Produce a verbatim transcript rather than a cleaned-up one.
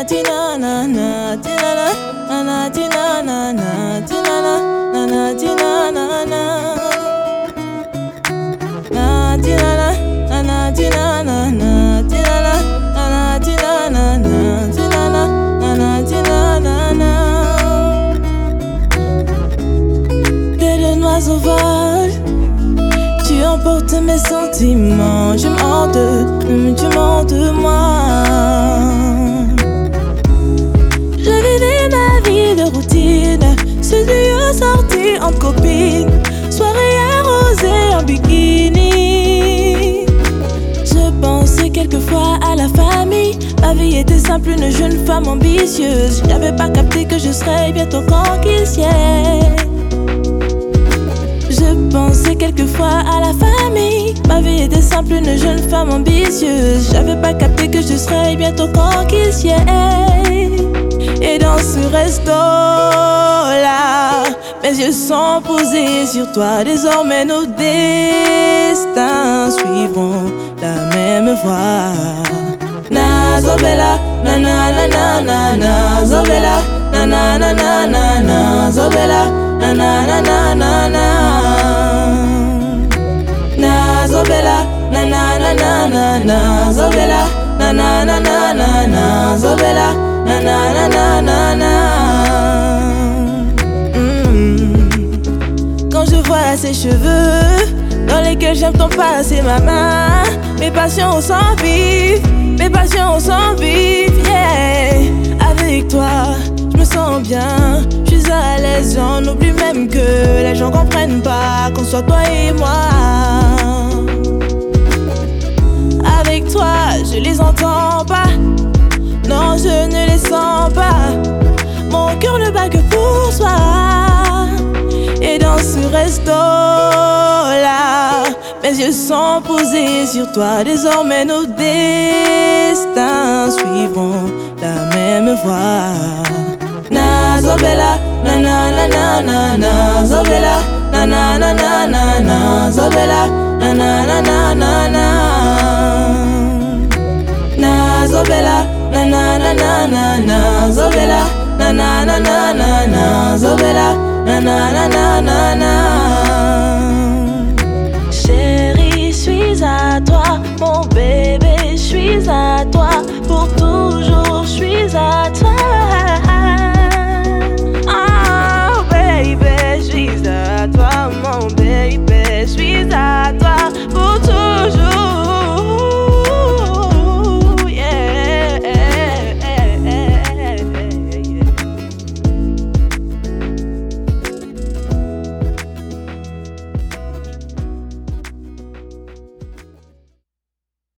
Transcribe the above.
na ti na na na ti na na na na ti na na na ti na na na na ti na na na na ti na na na na ti na na na ti na na na na ti na na na ti na na na na ti na na na. Belle noix sauvage, tu emportes mes sentiments. Je m'en de, tu m'en de moi. Je vivais ma vie de routine, ce duo sorti en copine, soirée arrosée en bikini. Je pensais quelquefois à la famille. Ma vie était simple, une jeune femme ambitieuse. J'avais pas capté que je serais bientôt conquistée. Je pensais quelquefois à la famille. Ma vie était simple, une jeune femme ambitieuse. J'avais pas capté que je serais bientôt conquistée. Et dans ce resto-là, mes yeux sont posés sur toi. Désormais nos destins suivront la même voie. Na Zobela, na na na na na na Zobela, na na na na na na Zobela, na na na na na na na Zobela, na na na na na na Zobela, na na na na na na Zobela, na na na na na na. Quand je vois ses cheveux dans lesquels j'aime tant passer ma main, mes passions sont vives, mes passions sont vives, yeah. Avec toi, je me sens bien, je suis à l'aise, j'en oublie même que les gens comprennent pas qu'on soit toi et moi. Avec toi, je les entends pas, non je ne les sens pas. Mon cœur ne bat que pour soi. Et dans ce resto-là, mes yeux sont posés sur toi. Désormais nos destins suivront la même voie. Na Zobela, na na na na na na Zobela, na na na na na na Zobela, na na na na na na na Zobela, na na na na na na Zobela, na na na na na na Zobela, na na na na na na.